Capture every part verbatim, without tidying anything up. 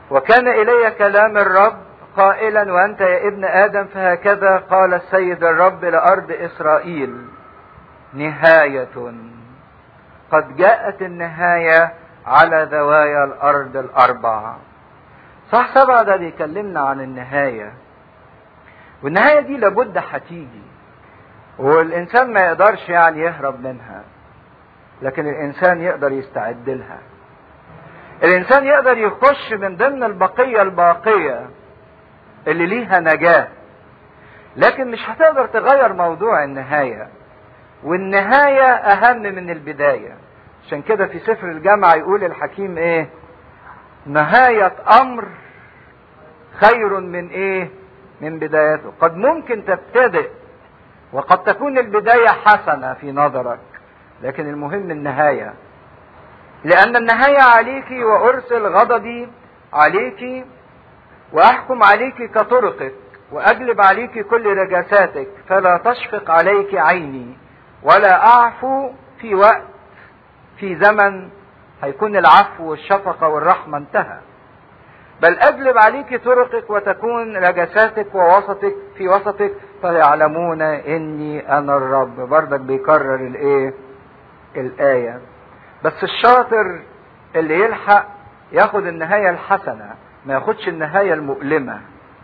وكان إلي كلام الرب قائلا وأنت يا ابن آدم فهكذا قال السيد الرب لأرض إسرائيل نهاية، قد جاءت النهاية على ذوايا الأرض الأربع. صح سبعة ده بيكلمنا عن النهاية، والنهاية دي لابد هتيجي، والإنسان ما يقدرش يعني يهرب منها، لكن الإنسان يقدر يستعد لها. الإنسان يقدر يخش من ضمن البقية الباقية اللي ليها نجاة، لكن مش هتقدر تغير موضوع النهاية، والنهاية أهم من البداية. عشان كده في سفر الجامعة يقول الحكيم ايه؟ نهاية أمر خير من ايه؟ من بدايته. قد ممكن تبتدئ وقد تكون البداية حسنة في نظرك، لكن المهم النهاية، لأن النهاية عليك وأرسل غضبي عليك وأحكم عليك كطرقك وأجلب عليك كل رجاساتك، فلا تشفق عليك عيني ولا أعفو في وقت في زمن هيكون العفو والشفقة والرحمة انتهى، بل أجلب عليك طرقك وتكون رجساتك ووسطك في وسطك فيعلمون إني أنا الرب. برضك بيكرر الإيه؟ الآية. بس الشاطر اللي يلحق ياخد النهاية الحسنة، ما ياخدش النهاية المؤلمة.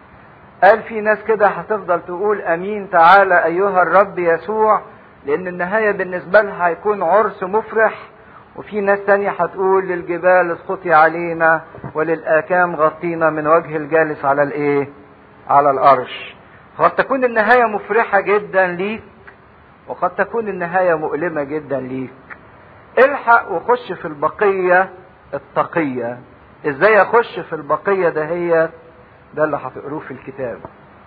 قال في ناس كده هتفضل تقول أمين تعالى أيها الرب يسوع، لأن النهاية بالنسبة لها هيكون عرس مفرح، وفي ناس تانية هتقول للجبال اسقطي علينا وللآكام غطينا من وجه الجالس على الايه؟ على الأرش. قد تكون النهاية مفرحة جدا ليك، وقد تكون النهاية مؤلمة جدا ليك. الحق وخش في البقية التقية. ازاي اخش في البقية دهيت؟ ده اللي هتقروه في الكتاب.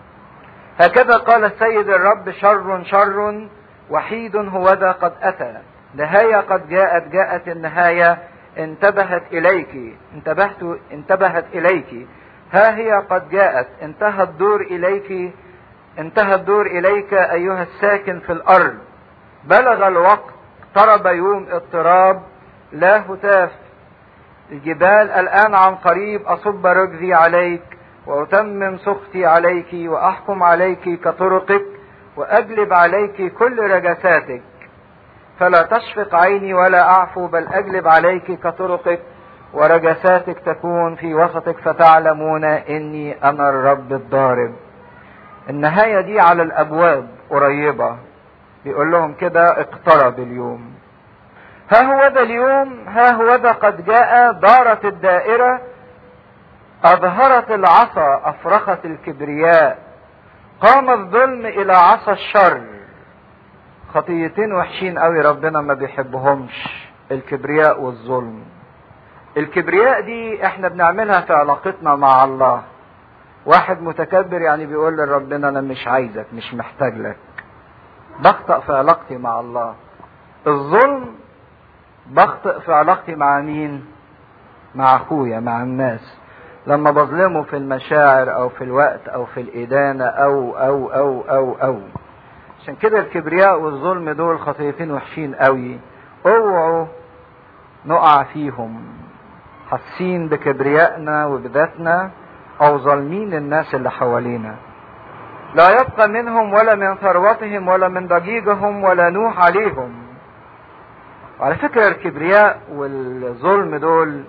هكذا قال السيد الرب شر شر وحيد هو ذا قد أتى، نهاية قد جاءت جاءت النهاية انتبهت إليك انتبهت انتبهت إليك ها هي قد جاءت انتهى الدور إليك انتهى الدور إليك أيها الساكن في الأرض. بلغ الوقت اقترب يوم اضطراب لا هتاف الجبال الآن عن قريب أصب رجزي عليك وأتمم سخطي عليك وأحكم عليك كطرقك وأجلب عليك كل رجساتك، فلا تشفق عيني ولا أعفو بل أجلب عليك كطرقك ورجساتك تكون في وسطك فتعلمون إني أنا الرب الضارب. النهاية دي على الأبواب قريبة، بيقول لهم كده اقترب اليوم. ها هو ذا اليوم ها هو ذا قد جاء دارت الدائرة أظهرت العصا أفرخت الكبرياء قام الظلم إلى عصا الشر. خطيتين وحشين قوي ربنا ما بيحبهمش، الكبرياء والظلم. الكبرياء دي احنا بنعملها في علاقتنا مع الله. واحد متكبر يعني بيقول لربنا انا مش عايزك مش محتاج لك، بخطئ في علاقتي مع الله. الظلم بخطئ في علاقتي مع مين؟ مع اخويا مع الناس، لما بظلمه في المشاعر او في الوقت او في الادانة او او او او او عشان كده الكبرياء والظلم دول خطيتين وحشين قوي، اوعوا نقع فيهم حاسين بكبريائنا وبذاتنا او ظالمين الناس اللي حوالينا. لا يبقى منهم ولا من ثروتهم ولا من ضجيجهم ولا نوح عليهم. وعلى فكرة الكبرياء والظلم دول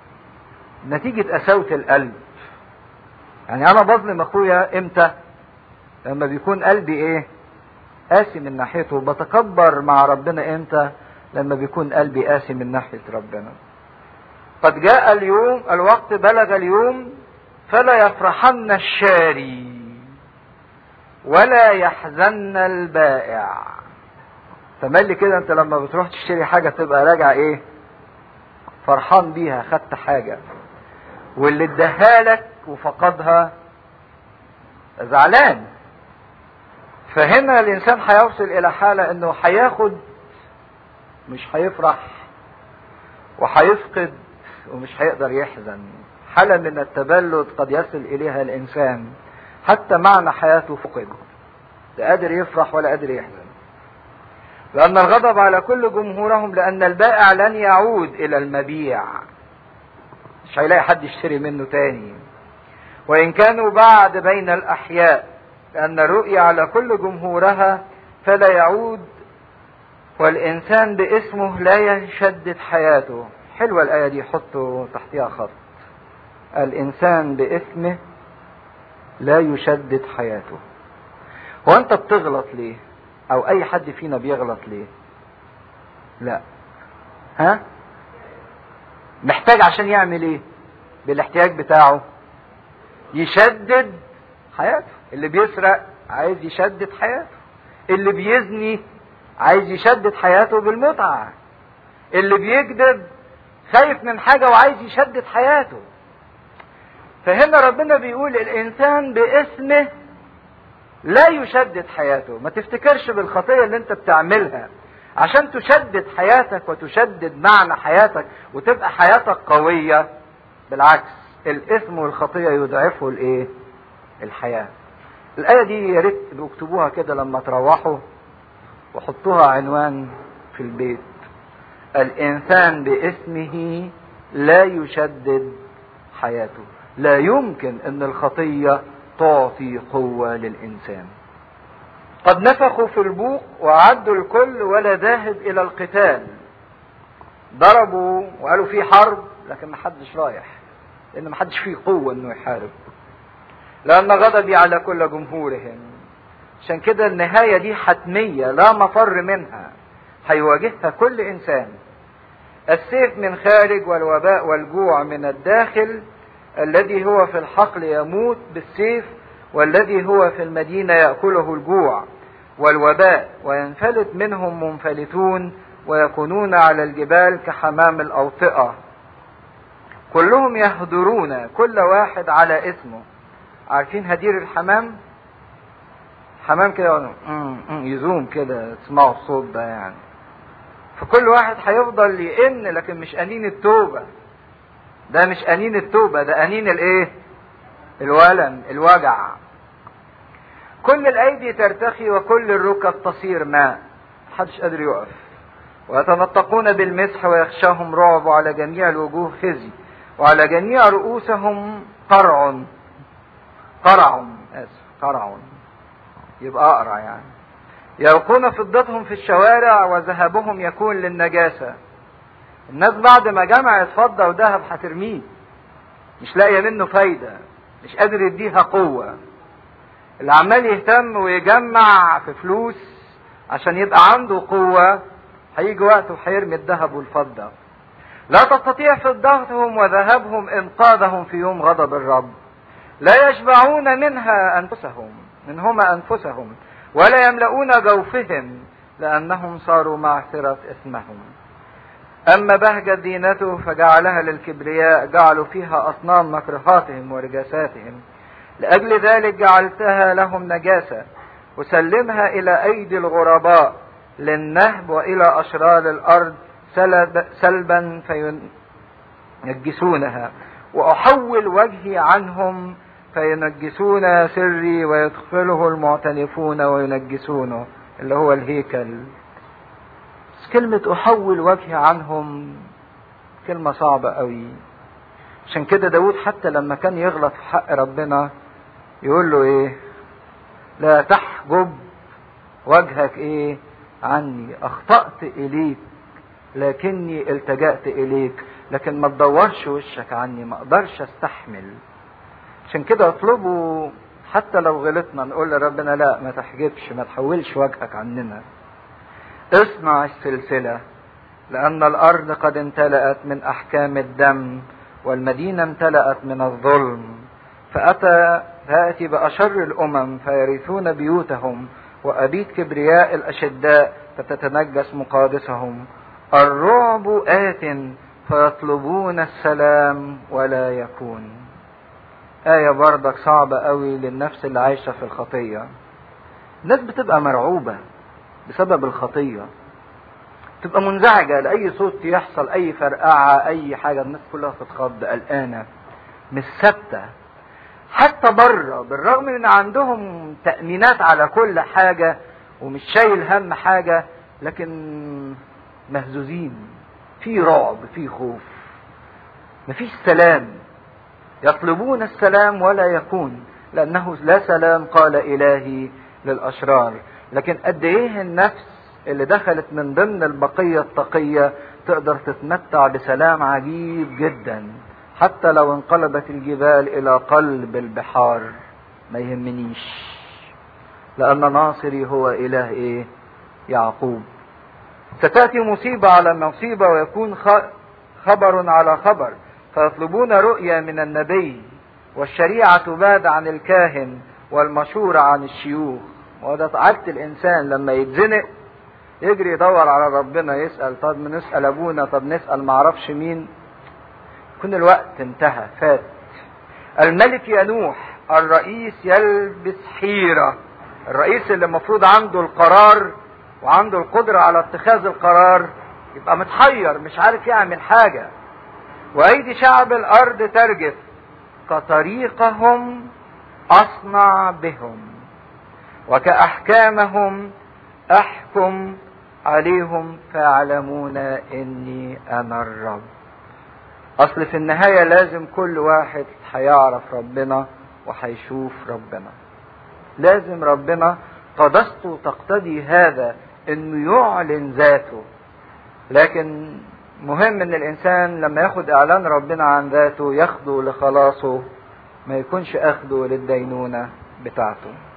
نتيجة قساوة القلب. يعني انا بظلم اخويا امتى؟ لما بيكون قلبي ايه؟ قاسي من ناحيته. بتكبر مع ربنا امتى؟ لما بيكون قلبي قاسي من ناحية ربنا. قد جاء اليوم الوقت بلغ اليوم فلا يفرحن الشاري ولا يحزن البائع. تملي كده انت لما بتروح تشتري حاجة تبقى راجع ايه؟ فرحان بيها، خدت حاجة، واللي اداها لك وفقدها زعلان. فهنا الانسان هيوصل الى حالة انه هياخد مش هيفرح، وهيفقد ومش هيقدر يحزن. حالة من التبلد قد يصل اليها الانسان، حتى معنى حياته فقد، لا قادر يفرح ولا قادر يحزن. لان الغضب على كل جمهورهم، لان البائع لن يعود الى المبيع. مش هيلاقي حد يشتري منه تاني. وإن كانوا بعد بين الأحياء، لأن الرؤيا على كل جمهورها فلا يعود، والإنسان باسمه لا يشدد حياته. حلوة الآية دي، حطوا تحتها خط. الإنسان باسمه لا يشدد حياته. هو أنت بتغلط ليه؟ أو أي حد فينا بيغلط ليه؟ لا. ها؟ محتاج عشان يعمل ايه؟ بالاحتياج بتاعه يشدد حياته. اللي بيسرق عايز يشدد حياته، اللي بيزني عايز يشدد حياته بالمتعة، اللي بيكذب خايف من حاجة وعايز يشدد حياته. فهنا ربنا بيقول الإنسان باسمه لا يشدد حياته. ما تفتكرش بالخطية اللي انت بتعملها عشان تشدد حياتك وتشدد معنى حياتك وتبقى حياتك قوية. بالعكس، الإثم والخطية يضعفوا الايه؟ الحياة. الآية دي يا ريت اكتبوها كده لما تروحوا وحطوها عنوان في البيت. الإنسان باسمه لا يشدد حياته. لا يمكن ان الخطية تعطي قوة للإنسان. قد نفخوا في البوق وعدوا الكل ولا ذاهب إلى القتال. ضربوا وقالوا في حرب لكن ما حدش رايح، لأن ما حدش فيه قوة إنه يحارب، لأن غضبي على كل جمهورهم. عشان كده النهاية دي حتمية لا مفر منها، هيواجهها كل إنسان. السيف من خارج والوباء والجوع من الداخل. الذي هو في الحقل يموت بالسيف، والذي هو في المدينة يأكله الجوع والوباء، وينفلت منهم منفلتون ويكونون على الجبال كحمام الأوطئة. كلهم يهدرون كل واحد على اسمه. عارفين هدير الحمام؟ حمام كده يزوم كده، تسمعوا الصوت ده يعني. فكل واحد هيفضل يئن، لكن مش أنين التوبة. ده مش أنين التوبة، ده أنين الايه؟ الولم، الوجع. كل الأيدي ترتخي وكل الركب تصير ماء. محدش قادر يقف. ويتنطقون بالمسح ويخشاهم رعب، وعلى جميع الوجوه خزي، وعلى جميع رؤوسهم قرع. قرع آسف قرع يبقى أقرع يعني. يلقون فضتهم في الشوارع وذهبهم يكون للنجاسة. الناس بعد ما جمعت فضة وذهب هترميه، مش لاقيه منه فايدة، مش قادر يديها قوة. اللي عمال يهتم ويجمع في فلوس عشان يبقى عنده قوة، هيجي وقت وهيرمي الذهب والفضة. لا تستطيع فضتهم وذهبهم إنقاذهم في يوم غضب الرب. لا يشبعون منها أنفسهم منهما أنفسهم، ولا يملؤون جوفهم، لأنهم صاروا معثرة إثمهم. أما بهجة زينته فجعلها للكبرياء، جعلوا فيها أصنام مكرهاتهم ورجاساتهم. لأجل ذلك جعلتها لهم نجاسة، وسلمها إلى أيدي الغرباء للنهب وإلى أشرار الأرض سلب سلبا فينجسونها. وأحول وجهي عنهم فينجسون سري، ويدخله المعتنفون وينجسونه، اللي هو الهيكل. كلمة أحول وجهي عنهم كلمة صعبة قوي. عشان كده داود حتى لما كان يغلط في حق ربنا يقول له ايه؟ لا تحجب وجهك ايه عني، اخطأت اليك لكني التجأت اليك، لكن ما تدورش وشك عني، ما اقدرش استحمل. عشان كده اطلبوا حتى لو غلطنا، نقول لربنا لا ما تحجبش، ما تحولش وجهك عننا. اصنع السلسلة، لأن الأرض قد امتلأت من أحكام الدم، والمدينة امتلأت من الظلم. فأتى فأتي بأشر الأمم فيرثون بيوتهم، وأبيد كبرياء الأشداء فتتنجس مقادسهم. الرعب آت فيطلبون السلام ولا يكون. آية بردك صعبة قوي للنفس اللي عايشة في الخطية. الناس بتبقى مرعوبة بسبب الخطية، تبقى منزعجة لأي صوت يحصل، أي فرقعة، أي حاجة، الناس كلها تتخض، قلقانة، مش ثابتة. حتى بره، بالرغم من عندهم تأمينات على كل حاجة ومش شايل هم حاجة، لكن مهزوزين، في رعب، في خوف. مفيش سلام، يطلبون السلام ولا يكون، لأنه لا سلام قال إلهي للأشرار. لكن قد إيه النفس اللي دخلت من ضمن البقية التقية تقدر تتمتع بسلام عجيب جدا، حتى لو انقلبت الجبال إلى قلب البحار ما يهمنيش، لأن ناصري هو إله إيه؟ يعقوب. ستأتي مصيبة على مصيبة ويكون خبر على خبر، فيطلبون رؤيا من النبي، والشريعة تباد عن الكاهن، والمشورة عن الشيوخ. وده عادة الإنسان لما يتزنق يجري يدور على ربنا، يسأل طب نسأل أبونا، طب نسأل معرفش مين، يكون الوقت انتهى فات. الملك ينوح، الرئيس يلبس حيرة، الرئيس اللي المفروض عنده القرار وعنده القدرة على اتخاذ القرار يبقى متحير مش عارف يعمل حاجة. وأيدي شعب الأرض ترجف، كطريقهم أصنع بهم، وكأحكامهم أحكم عليهم، فيعلمون إني أنا الرب. أصل في النهاية لازم كل واحد هيعرف ربنا وهيشوف ربنا. لازم ربنا قدسته تقتضي هذا، إنه يعلن ذاته. لكن مهم إن الإنسان لما ياخد إعلان ربنا عن ذاته ياخده لخلاصه، ما يكونش أخده للدينونة بتاعته.